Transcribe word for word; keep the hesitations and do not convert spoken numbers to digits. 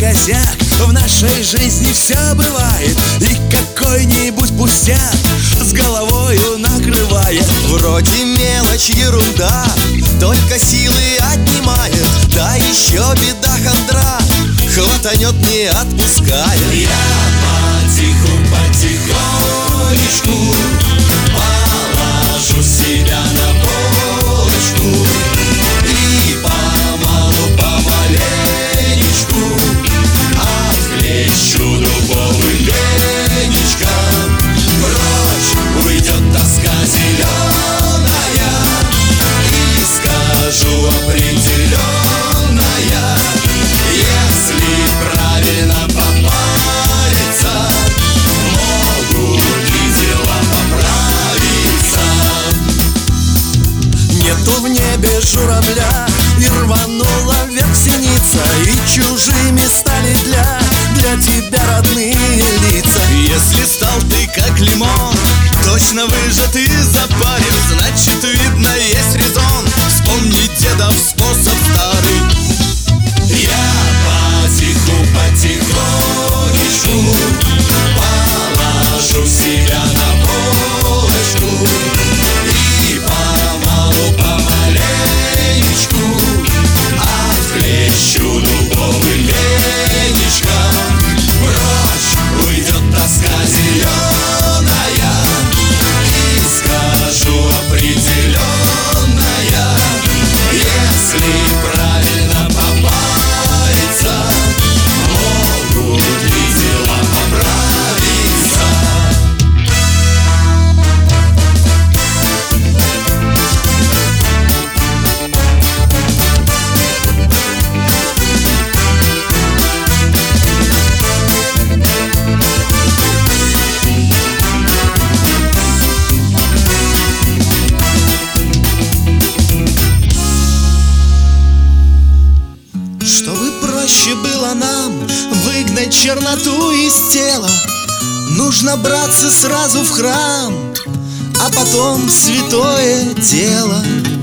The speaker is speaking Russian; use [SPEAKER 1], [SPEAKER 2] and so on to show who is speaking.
[SPEAKER 1] косяк. В нашей жизни все бывает, и какой-нибудь пустяк с головою накрывает.
[SPEAKER 2] Вроде мелочь, ерунда, только силы отнимает. Да еще беда хандра, хватанет не отпускает.
[SPEAKER 3] Я потиху, потихонечку положу себя на полочку и помалу, помаленечку отхлещу дубовым веничком. Прочь уйдет тоска зеленая, и скажу определенная: если правильно попариться, могут и дела поправиться.
[SPEAKER 1] Нету в небе журавля, и рванула вверх синица, и чужими стали для, для тебя родные лица.
[SPEAKER 2] Если стал ты как лимон, точно выжат и запарен, значит, видно, есть резон вспомнить дедов способ старый.
[SPEAKER 3] Я потиху, потихонечку положу себя на полочку и помалу, помаленечку отхлещу дубовым веничком. Прочь уйдет тоска зеленая, и скажу определенная: если правильно попариться, могут и дела поправиться.
[SPEAKER 2] Чтобы проще было нам выгнать черноту из тела, нужно браться сразу в храм, а потом в святое дело.